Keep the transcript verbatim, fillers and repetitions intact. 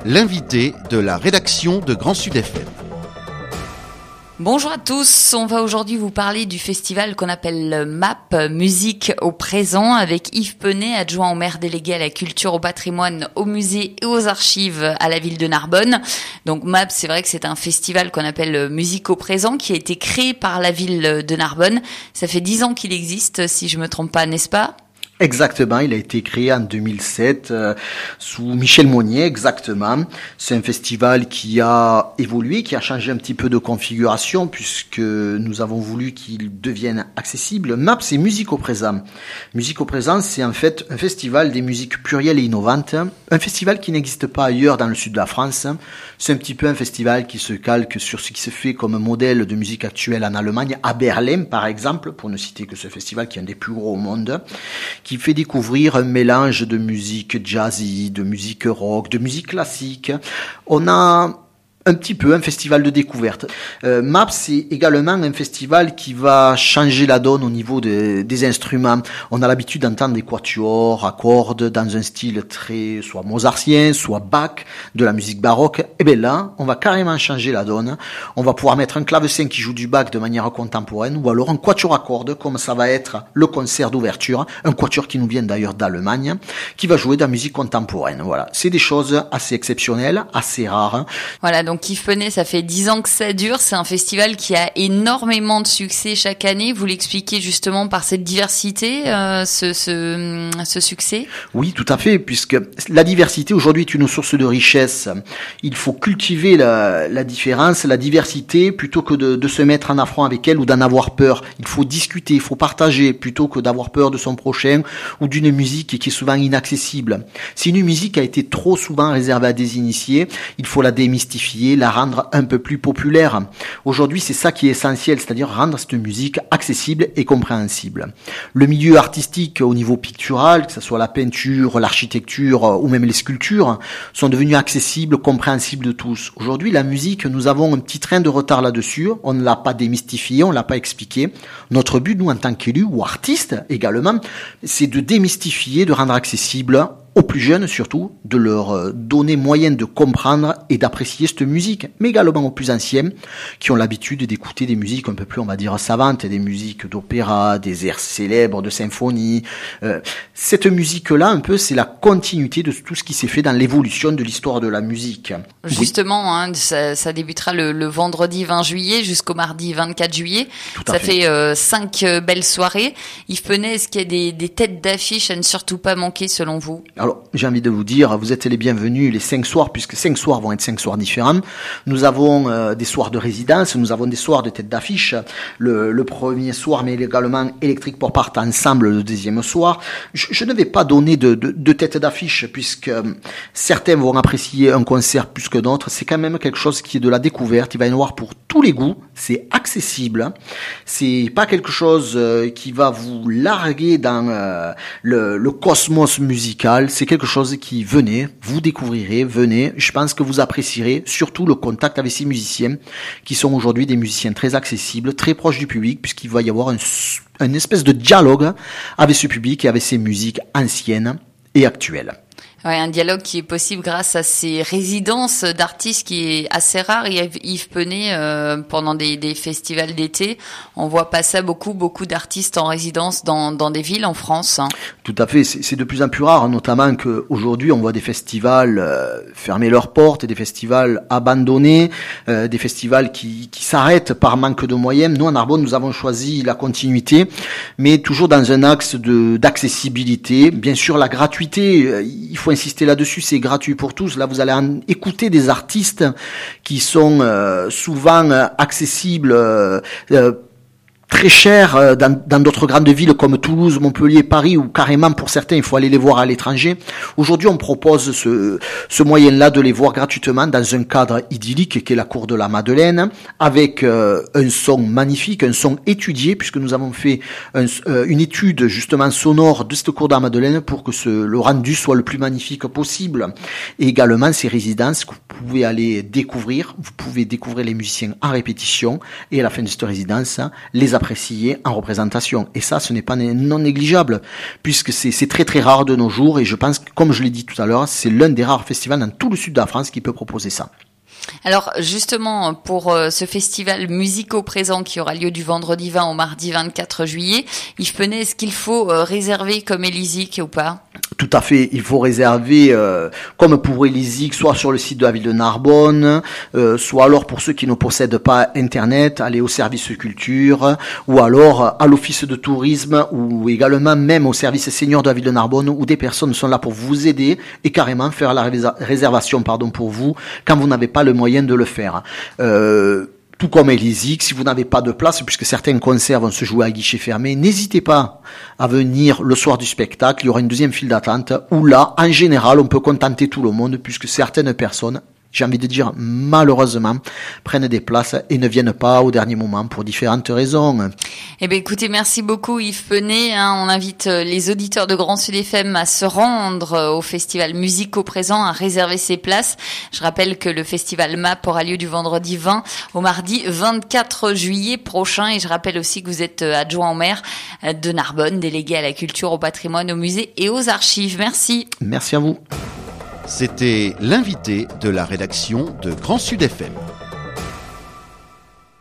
l'invité de la rédaction de Grand Sud F M. Bonjour à tous, on va aujourd'hui vous parler du festival qu'on appelle M A P, Musique au présent, avec Yves Penet, adjoint au maire délégué à la culture, au patrimoine, au musée et aux archives à la ville de Narbonne. Donc M A P, c'est vrai que c'est un festival qu'on appelle Musique au présent, qui a été créé par la ville de Narbonne. Ça fait dix ans qu'il existe, si je me trompe pas, n'est-ce pas ? Exactement, il a été créé en deux mille sept euh, sous Michel Monnier, exactement. C'est un festival qui a évolué, qui a changé un petit peu de configuration puisque nous avons voulu qu'il devienne accessible. M A P, c'est Musique au présent. Musique au présent, c'est en fait un festival des musiques plurielles et innovantes, un festival qui n'existe pas ailleurs dans le sud de la France. C'est un petit peu un festival qui se calque sur ce qui se fait comme modèle de musique actuelle en Allemagne, à Berlin par exemple, pour ne citer que ce festival qui est un des plus gros au monde, qui fait découvrir un mélange de musique jazzy, de musique rock, de musique classique. On a un petit peu un festival de découverte. Euh, M A P, c'est également un festival qui va changer la donne au niveau de, des instruments. On a l'habitude d'entendre des quatuors à cordes dans un style très soit mozartien, soit Bach, de la musique baroque. Et bien là, on va carrément changer la donne. On va pouvoir mettre un clavecin qui joue du Bach de manière contemporaine, ou alors un quatuor à cordes, comme ça va être le concert d'ouverture, un quatuor qui nous vient d'ailleurs d'Allemagne, qui va jouer de la musique contemporaine. Voilà, c'est des choses assez exceptionnelles, assez rares. Voilà, donc Donc Yves Penet, ça fait dix ans que ça dure. C'est un festival qui a énormément de succès chaque année. Vous l'expliquez justement par cette diversité, euh, ce, ce, ce succès ? Oui, tout à fait, puisque la diversité aujourd'hui est une source de richesse. Il faut cultiver la, la différence, la diversité, plutôt que de, de se mettre en affront avec elle ou d'en avoir peur. Il faut discuter, il faut partager, plutôt que d'avoir peur de son prochain ou d'une musique qui est souvent inaccessible. Si une musique a été trop souvent réservée à des initiés, il faut la démystifier, la rendre un peu plus populaire. Aujourd'hui, c'est ça qui est essentiel, c'est-à-dire rendre cette musique accessible et compréhensible. Le milieu artistique au niveau pictural, que ce soit la peinture, l'architecture ou même les sculptures, sont devenus accessibles, compréhensibles de tous. Aujourd'hui, la musique, nous avons un petit train de retard là-dessus. On ne l'a pas démystifié, on ne l'a pas expliqué. Notre but, nous, en tant qu'élus ou artistes également, c'est de démystifier, de rendre accessible aux plus jeunes surtout, de leur donner moyen de comprendre et d'apprécier cette musique, mais également aux plus anciens qui ont l'habitude d'écouter des musiques un peu plus, on va dire, savantes, des musiques d'opéra, des airs célèbres de symphonie. Euh, cette musique-là, un peu, c'est la continuité de tout ce qui s'est fait dans l'évolution de l'histoire de la musique. Justement, oui. hein, ça, ça débutera le, le vendredi vingt juillet jusqu'au mardi vingt-quatre juillet. Tout à ça fait, fait euh, cinq euh, belles soirées. Yves Penet, est-ce qu'il y a des, des têtes d'affiche à ne surtout pas manquer selon vous ? Alors, j'ai envie de vous dire, vous êtes les bienvenus les cinq soirs, puisque cinq soirs vont être cinq soirs différents. Nous avons euh, des soirs de résidence, nous avons des soirs de tête d'affiche. Le, le premier soir, mais également Electric Pop Art Ensemble le deuxième soir. Je, je ne vais pas donner de, de, de tête d'affiche, puisque euh, certains vont apprécier un concert plus que d'autres. C'est quand même quelque chose qui est de la découverte. Il va y en avoir pour tous les goûts. C'est accessible. C'est pas quelque chose euh, qui va vous larguer dans euh, le, le cosmos musical. C'est quelque chose qui, venez, vous découvrirez, venez, je pense que vous apprécierez surtout le contact avec ces musiciens qui sont aujourd'hui des musiciens très accessibles, très proches du public, puisqu'il va y avoir un, une espèce de dialogue avec ce public et avec ces musiques anciennes et actuelles. Ouais, un dialogue qui est possible grâce à ces résidences d'artistes qui est assez rare. Yves Penet, euh, pendant des, des festivals d'été, on voit pas ça beaucoup, beaucoup d'artistes en résidence dans, dans des villes en France. Hein. Tout à fait, c'est, c'est de plus en plus rare, notamment qu'aujourd'hui on voit des festivals euh, fermer leurs portes, des festivals abandonnés, euh, des festivals qui, qui s'arrêtent par manque de moyens. Nous, en Narbonne, nous avons choisi la continuité, mais toujours dans un axe de, d'accessibilité. Bien sûr, la gratuité, euh, il faut insister là-dessus, c'est gratuit pour tous. Là, vous allez en écouter des artistes qui sont euh, souvent euh, accessibles, euh, euh, très cher dans, dans d'autres grandes villes comme Toulouse, Montpellier, Paris, où carrément pour certains il faut aller les voir à l'étranger. Aujourd'hui, on propose ce, ce moyen-là de les voir gratuitement dans un cadre idyllique qui est la cour de la Madeleine, avec euh, un son magnifique, un son étudié, puisque nous avons fait un, euh, une étude justement sonore de cette cour de la Madeleine pour que ce, le rendu soit le plus magnifique possible. Et également ces résidences que vous pouvez aller découvrir, vous pouvez découvrir les musiciens en répétition et à la fin de cette résidence, les apprécié en représentation. Et ça, ce n'est pas non négligeable, puisque c'est, c'est très très rare de nos jours, et je pense que, comme je l'ai dit tout à l'heure, c'est l'un des rares festivals dans tout le sud de la France qui peut proposer ça. Alors justement, pour euh, ce festival Musique au présent qui aura lieu du vendredi vingt au mardi vingt-quatre juillet, Yves Penet, est-ce qu'il faut euh, réserver comme Élisique ou pas ? Tout à fait, il faut réserver euh, comme pour Élisique, soit sur le site de la ville de Narbonne, euh, soit alors pour ceux qui ne possèdent pas Internet, aller au service culture, ou alors à l'office de tourisme, ou également même au service senior de la ville de Narbonne, où des personnes sont là pour vous aider et carrément faire la résa- réservation pardon, pour vous quand vous n'avez pas le moyen de le faire. Euh, Tout comme Élisique, si vous n'avez pas de place, puisque certains concerts vont se jouer à guichet fermé, n'hésitez pas à venir le soir du spectacle. Il y aura une deuxième file d'attente où là, en général, on peut contenter tout le monde, puisque certaines personnes, j'ai envie de dire malheureusement, prennent des places et ne viennent pas au dernier moment pour différentes raisons. Eh bien écoutez, merci beaucoup Yves Penet. Hein, on invite les auditeurs de Grand Sud F M à se rendre au festival Musique au présent, à réserver ses places. Je rappelle que le festival M A P aura lieu du vendredi vingt au mardi vingt-quatre juillet prochain. Et je rappelle aussi que vous êtes adjoint au maire de Narbonne, délégué à la culture, au patrimoine, au musée et aux archives. Merci. Merci à vous. C'était l'invité de la rédaction de Grand Sud F M.